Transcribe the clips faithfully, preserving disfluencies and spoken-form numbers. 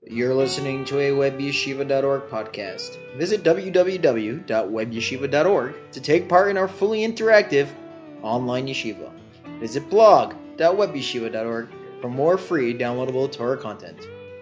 You're listening to a web yeshiva dot org podcast. Visit w w w dot web yeshiva dot org to take part in our fully interactive online yeshiva. Visit blog dot web yeshiva dot org for more free downloadable Torah content.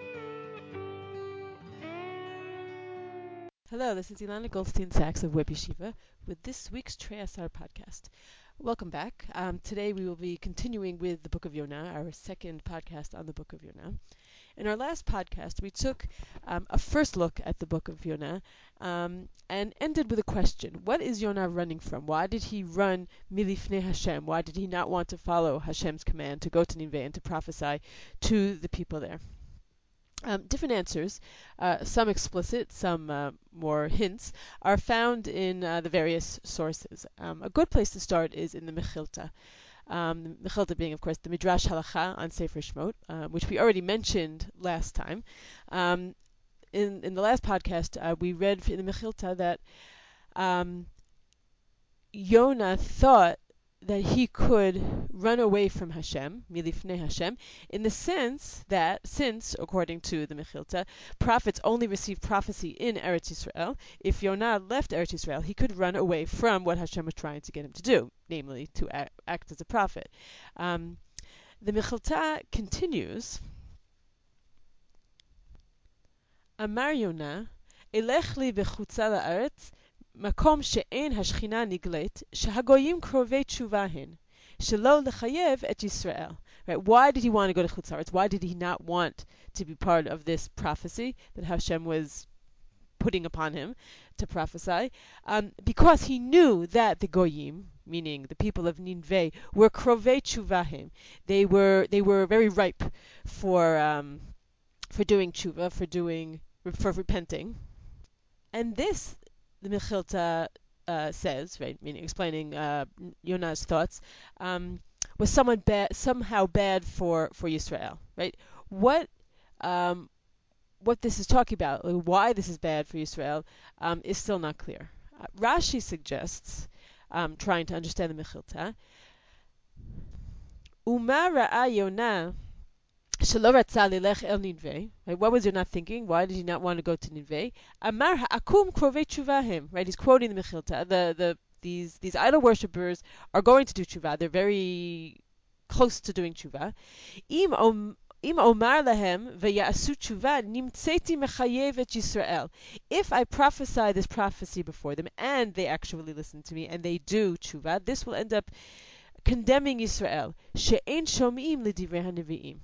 Hello, this is Ilana Goldstein-Sachs of Web Yeshiva with this week's Trei Asar podcast. Welcome back. Um, today we will be continuing with the Book of Yonah, our second podcast on the Book of Yonah. In our last podcast, we took um, a first look at the Book of Yonah um, and ended with a question. What is Yonah running from? Why did he run milifnei Hashem? Why did he not want to follow Hashem's command to go to Nineveh and to prophesy to the people there? Um, different answers, uh, some explicit, some uh, more hints, are found in uh, the various sources. Um, a good place to start is in the Mechilta. Um, the Mechilta being, of course, the Midrash Halacha on Sefer Shemot, uh, which we already mentioned last time. Um, in, in the last podcast, uh, we read in the Mechilta that um, Yonah thought that he could run away from Hashem, milifnei Hashem, in the sense that, since, according to the Mechilta, prophets only receive prophecy in Eretz Yisrael, if Yonah left Eretz Yisrael, he could run away from what Hashem was trying to get him to do, namely to act, act as a prophet. Um, the Mechilta continues, Amar Yonah, Elech li bechutza la'aretz, מקום שאין השכינה נגלית, שהגויים קרובי תשובה הן, שלא לחייב את ישראל. Right? Why did he want to go to Chutz? Why did he not want to be part of this prophecy that Hashem was putting upon him to prophesy? Um, because he knew that the goyim, meaning the people of Nineveh, were krovei tshuvahem. They were they were very ripe for um, for doing tshuva, for doing for repenting. And this, the Mechilta uh, says, right, meaning explaining uh, Yonah's thoughts, um, was someone bad, somehow bad for for Yisrael, right? What um, what this is talking about, like why this is bad for Yisrael, um, is still not clear. Uh, Rashi suggests, um, trying to understand the Mechilta, Uma ra'a Yonah שלא רצה ללך אל נינווה, right? What was Yonah thinking? Why did he not want to go to Nineveh? אמר העקום קרובי תשובה הם, right? He's quoting the Mechilta. The, the, these, these idol worshippers are going to do tshuva. They're very close to doing tshuva. אם, אם אומר להם ויעשו תשובה, נמצאתי מחייב את ישראל. If I prophesy this prophecy before them, and they actually listen to me, and they do tshuva, this will end up condemning Israel. שאין שומעים לדברי הנביאים.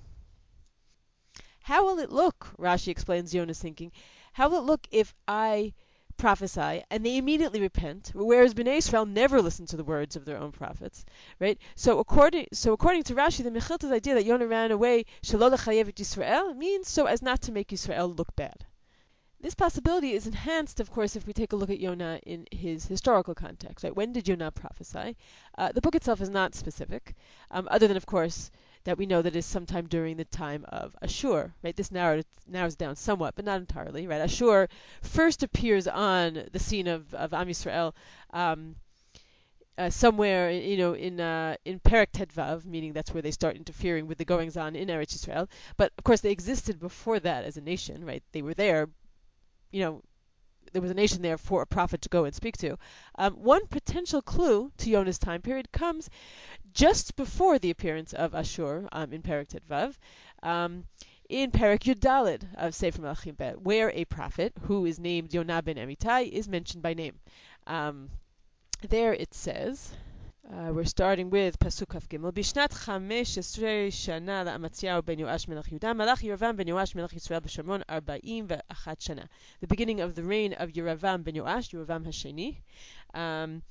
How will it look? Rashi explains Yonah's thinking. How will it look if I prophesy and they immediately repent, whereas Bnei Israel never listen to the words of their own prophets, right? So according so according to Rashi, the Mechilta's idea that Yonah ran away shelo lechayev et Yisrael means so as not to make Yisrael look bad. This possibility is enhanced, of course, if we take a look at Yonah in his historical context. Right? When did Yonah prophesy? Uh, the book itself is not specific, um, other than, of course, that we know that is sometime during the time of Ashur. Right? This narrows, narrows down somewhat, but not entirely. Right? Ashur first appears on the scene of, of Am Yisrael um, uh, somewhere, you know, in uh, in Perek Tedvav, meaning that's where they start interfering with the goings on in Eretz Yisrael. But of course, they existed before that as a nation. Right? They were there, you know, there was a nation there for a prophet to go and speak to. Um, one potential clue to Yonah's time period comes just before the appearance of Ashur um, in Perek Vav, um, in Perek Yudalid of Sefer Melachim Bet, where a prophet who is named Yonah ben Amittai is mentioned by name. Um, there it says. Uh, we're starting with Pasuk Kaf Gimel. Bishnat chamesh esrei shana la'amatziyahu ben Yoash melech Yehuda, malach Yeravam ben Yoash melech Yisrael b'Shomron arba'im ve'achat shana. The beginning of the reign of Yeravam ben Yoash, Yeravam Hasheni, um,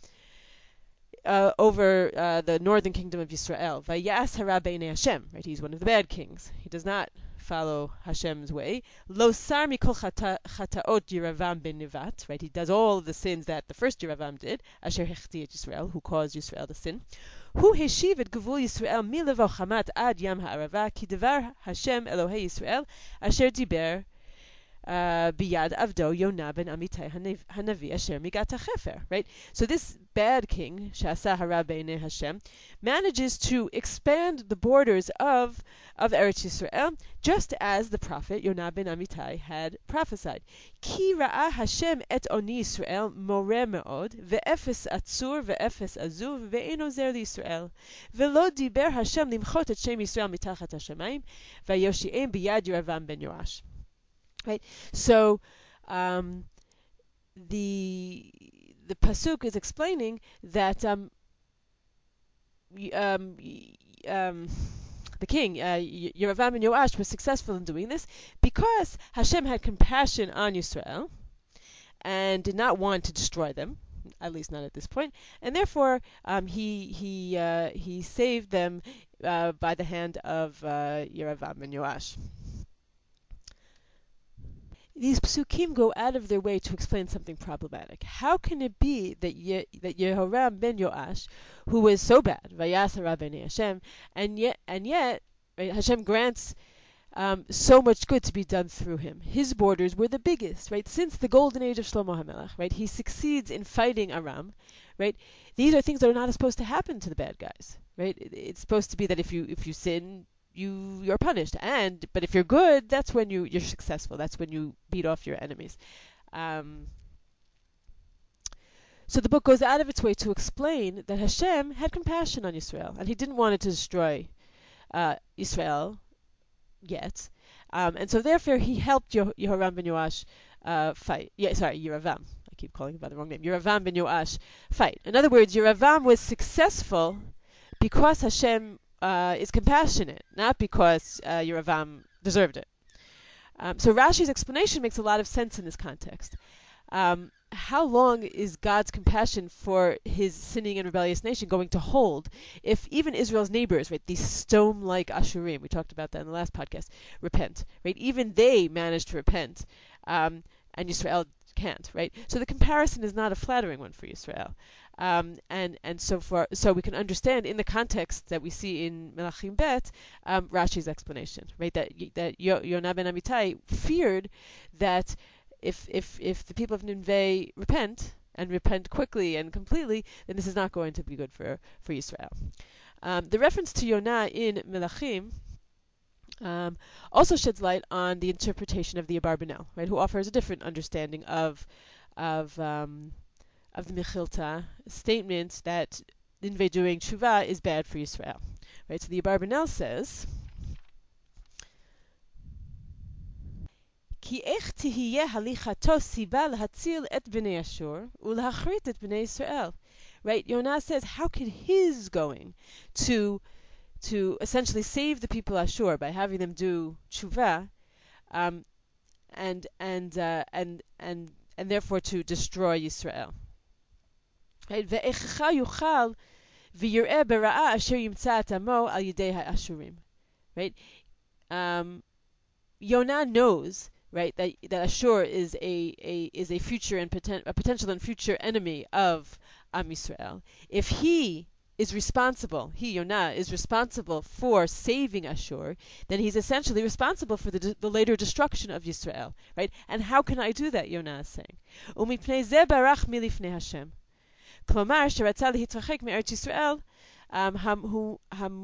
uh, over uh, the northern kingdom of Yisrael. Vayas hara b'nei Hashem. Right, he's one of the bad kings. He does not follow Hashem's way. Lo sar mikol chataot Yeravam ben Nevat. Right, he does all of the sins that the first Yeravam did. Asher hechti et Yisrael, who caused Yisrael to sin. הוא השיב את גבול ישראל מלבו חמת עד ים הערבה, כי דבר השם אלוהי ישראל, אשר דיבר uh, biyad avdo Yonah ben Amittai Hanavi asher migat hachefer. Right. So this bad king, Sha'asa hara b'einei Hashem, manages to expand the borders of of Eretz Yisrael, just as the prophet Yonah ben Amittai had prophesied. Ki ra'a Hashem et oni Yisrael moreh me'od, ve'efes atzur ve'efes azuv ve'ein ozer liYisrael, ve'lo diber Hashem limchot et shem Yisrael mitachat hashamayim, vayoshi'em biyad Yeravam ben Yoash. Right. So, um, the the pasuk is explaining that um, um, um, the king, uh, Yeravam and Yoash, was successful in doing this because Hashem had compassion on Yisrael and did not want to destroy them, at least not at this point, and therefore um, he he uh, he saved them uh, by the hand of uh, Yeravam and Yoash. These psukim go out of their way to explain something problematic. How can it be that Ye- that Yehoram ben Yoash, who was so bad, Vayasara ben Hashem, and yet and yet right, Hashem grants um, so much good to be done through him. His borders were the biggest, right? Since the golden age of Shlomo HaMelech, right? He succeeds in fighting Aram, right? These are things that are not supposed to happen to the bad guys, right? It's supposed to be that if you if you sin, you you're punished, and but if you're good, that's when you you're successful. That's when you beat off your enemies. Um, so the book goes out of its way to explain that Hashem had compassion on Israel, and He didn't want it to destroy uh, Israel yet. Um, and so therefore he helped Yeh- Yehoram ben Yoash uh, fight. Yeah, sorry, Yeravam. I keep calling him by the wrong name. Yeravam ben Yoash fight. In other words, Yeravam was successful because Hashem uh, is compassionate, not because uh, Yeravam deserved it. Um, so Rashi's explanation makes a lot of sense in this context. Um, how long is God's compassion for his sinning and rebellious nation going to hold if even Israel's neighbors, right, these stone-like Ashurim, we talked about that in the last podcast, repent, right? Even they manage to repent, um, and Yisrael can't, right? So the comparison is not a flattering one for Yisrael. Um, and and so for so we can understand in the context that we see in Melachim Bet, um, Rashi's explanation, right? That that Yonah ben Amittai feared that if if if the people of Nineveh repent and repent quickly and completely, then this is not going to be good for for Israel. Um, the reference to Yonah in Melachim um, also sheds light on the interpretation of the Abarbanel, right, who offers a different understanding of of um, of the Mechilta statement that Nineveh doing tshuva is bad for Israel. Right, so the Abarbanel says. כי איך תהיה הליכתו סיבה להציל את בני אשור ולהכרית את בני ישראל. Right, Yonah says, how could his going to to essentially save the people of Ashur by having them do tshuva, um, and and uh, and and and therefore to destroy Yisrael. Right, ואיכך יוכל ויראה ברעה אשר ימצא את עמו על ידי האשורים. Right, um, Yonah knows, right, that that Ashur is a, a is a future and poten- a potential and future enemy of Am Yisrael. If he is responsible, he Yonah is responsible for saving Ashur, then he's essentially responsible for the, the later destruction of Yisrael, right? And how can I do that? Yonah is saying, "Umipnei ze barach milifnei Hashem." כלומר, שרצה להתרחק מארץ ישראל, הוא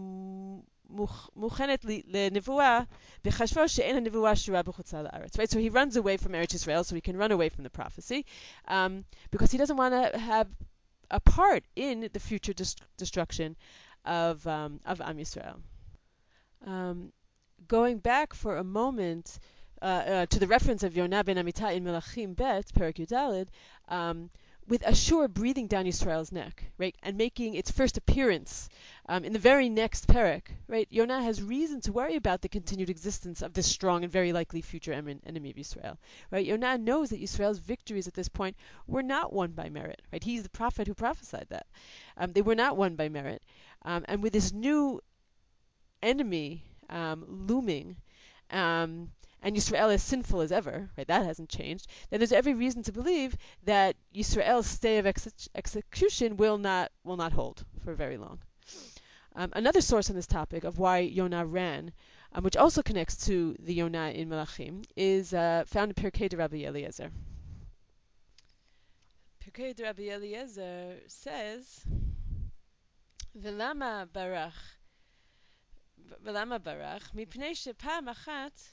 מוכנת לנבואה, וחשבו שאין הנבואה שורה בחוצה לארץ. Right, so he runs away from Eretz Israel, so he can run away from the prophecy, um, because he doesn't want to have a part in the future dest- destruction of um, of Am Yisrael. Um, going back for a moment uh, uh, to the reference of Yonah ben Amittai in Melachim Bet, Perek Yudalid, um, with Ashur breathing down Yisrael's neck, right, and making its first appearance um, in the very next Perek, right, Yonah has reason to worry about the continued existence of this strong and very likely future enemy of Yisrael, right? Yonah knows that Yisrael's victories at this point were not won by merit, right? He's the prophet who prophesied that. Um, they were not won by merit, um, and with this new enemy um, looming, um, and Yisrael as sinful as ever, right? That hasn't changed. Then there's every reason to believe that Yisrael's stay of ex- execution will not will not hold for very long. Um, another source on this topic of why Yonah ran, um, which also connects to the Yonah in Melachim, is uh, found in Pirkei de Rabbi Eliezer. Pirkei de Rabbi Eliezer says, "Velama barach, velama barach, mipnei shepam achat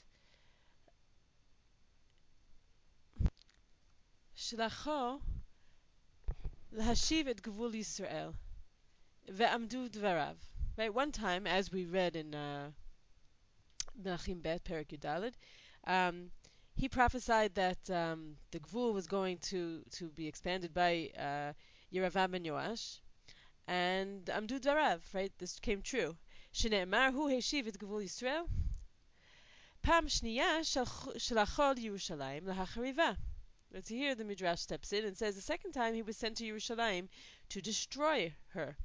shlacho lahashiv et gvul Yisrael ve'amdu dvarav." Right, one time, as we read in uh, Melachim Bet Perik Yudalid, um, he prophesied that um, the Gvul was going to, to be expanded by uh, Yeravam ben Yoash, and Amdu Darav, right? This came true. Shne'emar hu heshiv et Gvul Yisrael, Pam shniya shalachol Yerushalayim lahachariva. Let's here the Midrash steps in and says the second time he was sent to Yerushalayim to destroy her.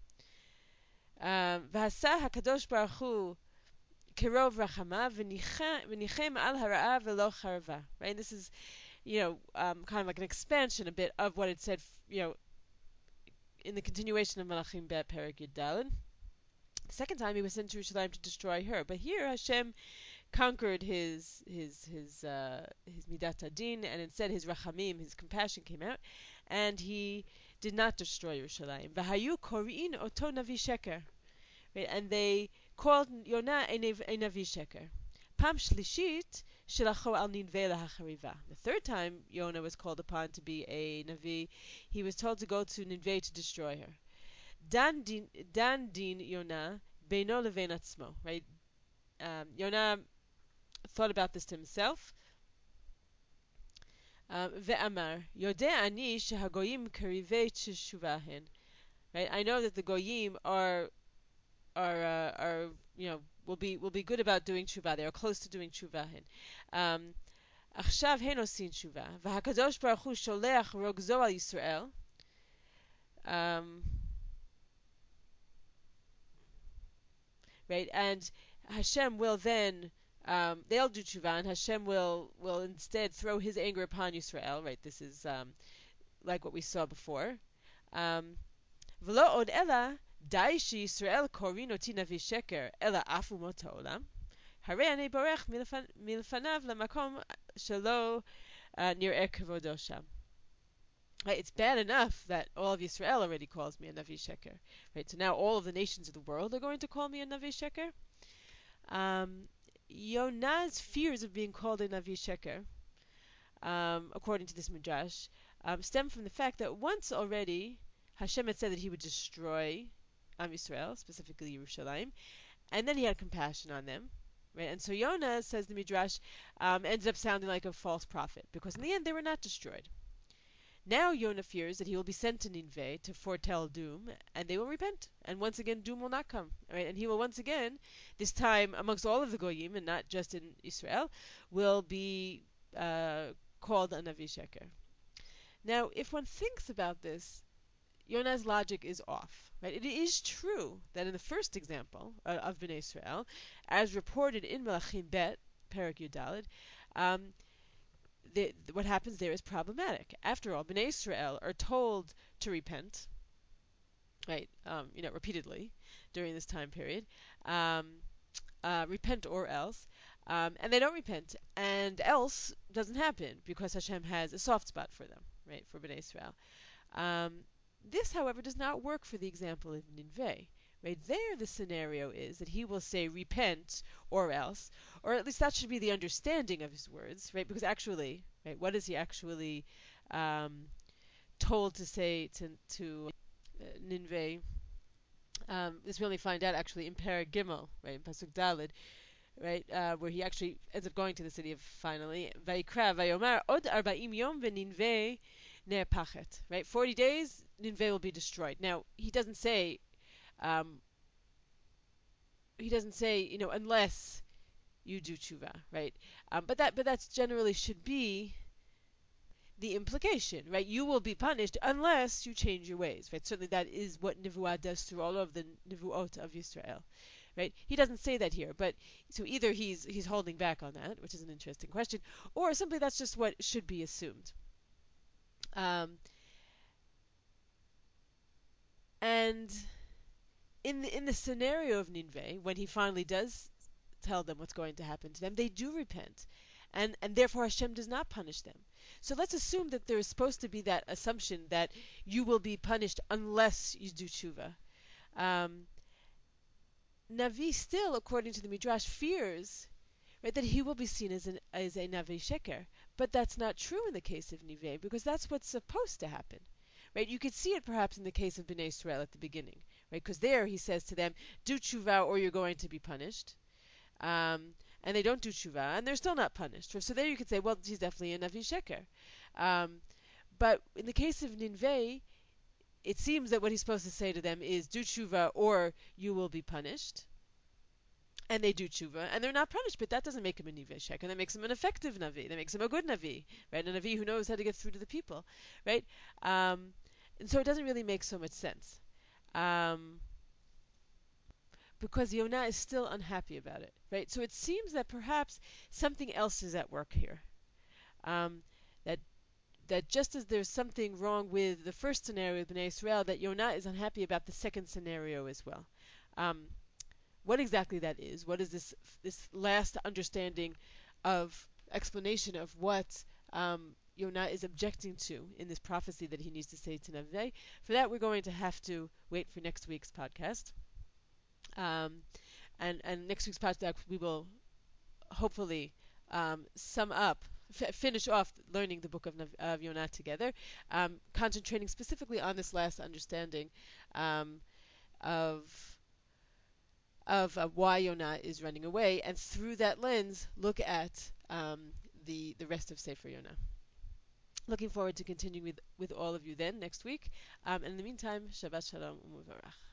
V'hasa Hakadosh Baruch Hu kirov rachama v'nichem al hara'a v'lo charva. Right, this is, you know, um, kind of like an expansion a bit of what it said, you know, in the continuation of Malachim Bet Perik Yud Daled. The second time he was sent to Jerusalem to destroy her, but here Hashem conquered his his his uh, his midat adin, and instead his rachamim, his compassion, came out, and he did not destroy Yerushalayim. V'hayu kori'in oto navi sheker, right? And they called Yonah a navi sheker. Pam shlishit shilacho al ninveh lahachariva. The third time Yonah was called upon to be a navi, he was told to go to Ninveh to destroy her. Dan din, dan din Yonah beino levein atzmo. Right? Um, Yonah thought about this to himself. Ve'amar yodeh ani shehagoyim karivei teshuvahin. Right? I know that the goyim are are uh, are you know will be will be good about doing tshuva. They are close to doing tshuvahin. Um, Achshav hen osin tshuva. V'hakadosh baruch hu sholeach rogzo al Yisrael. Um, right, and Hashem will then um, they'll do tshuva, and Hashem will will instead throw His anger upon Yisrael. Right, this is um, like what we saw before. Um, V'lo od ela dai shi Yisrael korin oti navi sheker ela afu moto olam. Harei ani borech milfanav lamakom shelo nireh kavodo sham. Right, it's bad enough that all of Yisrael already calls me a Navi Sheker. Right, so now all of the nations of the world are going to call me a Navi Sheker. Um, Yonah's fears of being called a Navi Sheker, um, according to this Midrash, um, stem from the fact that once already Hashem had said that He would destroy Am Yisrael, specifically Yerushalayim, and then He had compassion on them. Right, and so Yonah, says the Midrash, um, ended up sounding like a false prophet because in the end they were not destroyed. Now Yonah fears that he will be sent to Nineveh to foretell doom, and they will repent, and once again doom will not come. Right? And he will once again, this time amongst all of the goyim, and not just in Israel, will be uh, called a Navi Sheker. Now, if one thinks about this, Yonah's logic is off. Right? It is true that in the first example uh, of Bnei Israel, as reported in Melachim Bet, Perak Yudalid, um, the, what happens there is problematic. After all, Bnei Israel are told to repent, right? Um, you know, repeatedly during this time period, um, uh, repent or else, um, and they don't repent, and else doesn't happen because Hashem has a soft spot for them, right? For Bnei Israel. Um, this, however, does not work for the example of Ninveh. Right there, the scenario is that he will say, repent or else, or at least that should be the understanding of his words, right? Because actually, right, what is he actually um, told to say to, to uh, Ninveh? Um, this we only find out actually in Parag Gimel, right, in Pasuk Dalid, right, uh, where he actually ends up going to the city of finally. Vayikra vayomar od arba'im yom v'Ninveh ne'pachet. Right, forty days, Ninveh will be destroyed. Now he doesn't say. Um, he doesn't say, you know, unless you do tshuva, right? Um, but that, but that's generally should be the implication, right? You will be punished unless you change your ways, right? Certainly that is what Nevuah does through all of the Nevuot of Yisrael, right? He doesn't say that here, but so either he's he's holding back on that, which is an interesting question, or simply that's just what should be assumed. Um, and in the in the scenario of Ninveh, when he finally does tell them what's going to happen to them, they do repent, and and therefore Hashem does not punish them. So let's assume that there is supposed to be that assumption that you will be punished unless you do tshuva. Um, Navi still, according to the Midrash, fears, right, that he will be seen as, an, as a Navi Sheker. But that's not true in the case of Nive, because that's what's supposed to happen. Right? You could see it perhaps in the case of Bnei Israel at the beginning, right? Because there he says to them, "Do tshuva, or you're going to be punished." Um, and they don't do tshuva, and they're still not punished. So there you could say, well, he's definitely a Navi Sheker. Um, but in the case of Ninveh, it seems that what he's supposed to say to them is, "Do tshuva, or you will be punished." And they do tshuva, and they're not punished, but that doesn't make him a Nive Sheker. That makes him an effective Navi. That makes him a good Navi, right? A Navi who knows how to get through to the people, right? Um, and so it doesn't really make so much sense. Um, because Yonah is still unhappy about it, right? So it seems that perhaps something else is at work here. Um, that that just as there's something wrong with the first scenario with Bnei Israel, that Yonah is unhappy about the second scenario as well. Um, what exactly that is? What is this this last understanding of explanation of what um, Yonah is objecting to in this prophecy that he needs to say to Nineveh? For that, we're going to have to wait for next week's podcast. Um, and and next week's podcast we will hopefully um, sum up, f- finish off learning the book of, Nav- of Yonah together, um, concentrating specifically on this last understanding um, of of uh, why Yonah is running away, and through that lens, look at um, the the rest of Sefer Yonah. Looking forward to continuing with, with all of you then next week. Um, and in the meantime, Shabbat Shalom U'Muvarach.